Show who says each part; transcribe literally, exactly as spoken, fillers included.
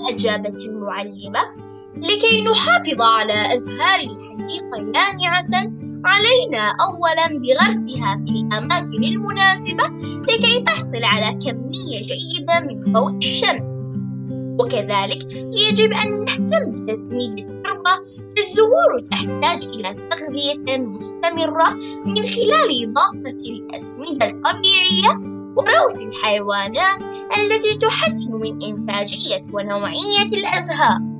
Speaker 1: أجابت المعلمة: لكي نحافظ على أزهار الحديقة يانعة، علينا أولاً بغرسها في الأماكن المناسبة لكي تحصل على كمية جيدة من ضوء الشمس. وكذلك يجب أن نهتم بتسميد التربة، فالزهور تحتاج إلى تغذية مستمرة من خلال إضافة الأسمدة الطبيعية وروث الحيوانات التي تحسن من إنتاجية ونوعية الأزهار.